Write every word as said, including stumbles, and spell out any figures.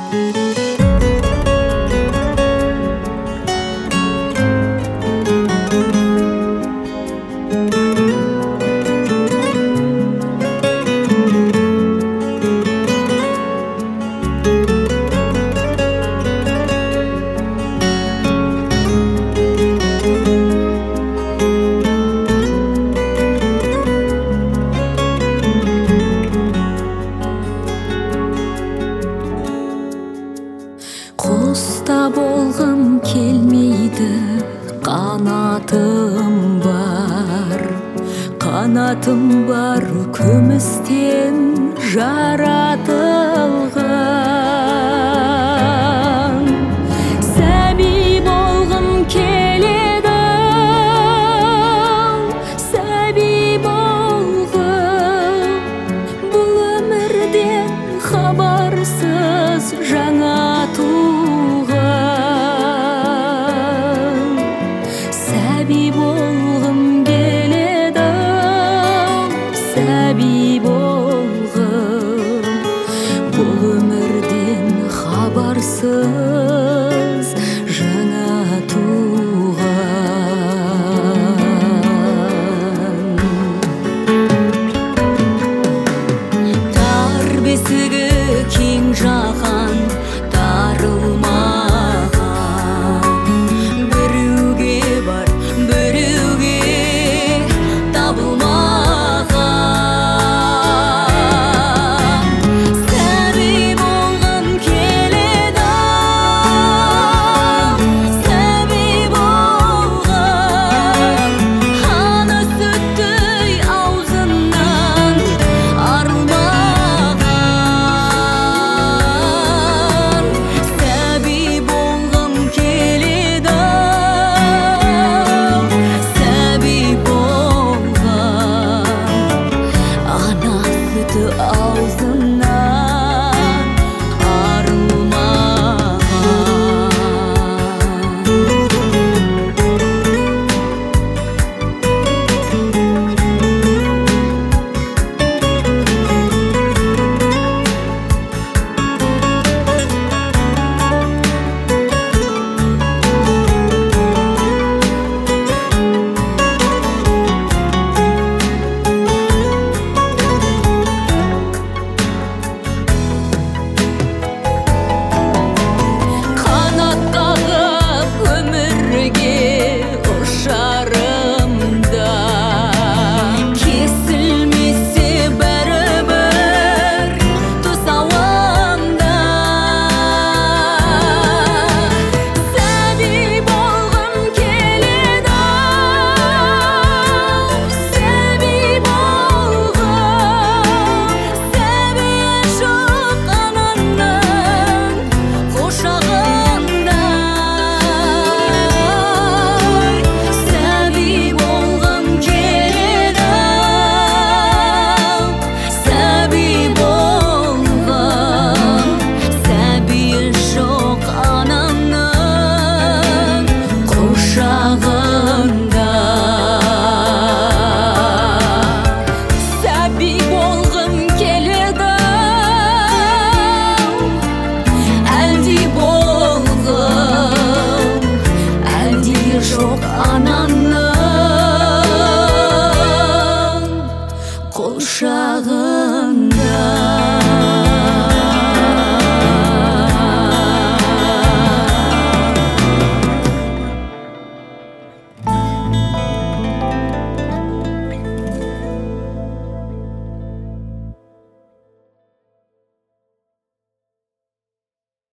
Құста болғым келмейді, қанатым бар, қанатым бар күмістен жаратылған. Сәби болғым келеді, сәби болғым, бұл өмірден хабарсыз жаңа туған. Сәби болғым келеді, сәби болғым, бұл өмірден хабарсыз жаңа туған. Тар бесігі кең жаһан тарылмаған, біреуге бар, біреуге табылмаған. Сәби болғым келеді, сәби болғым, ана сүттей аузынан арылмаған. Сәби болғым келеді, сәби болғым, ана сүті аузынан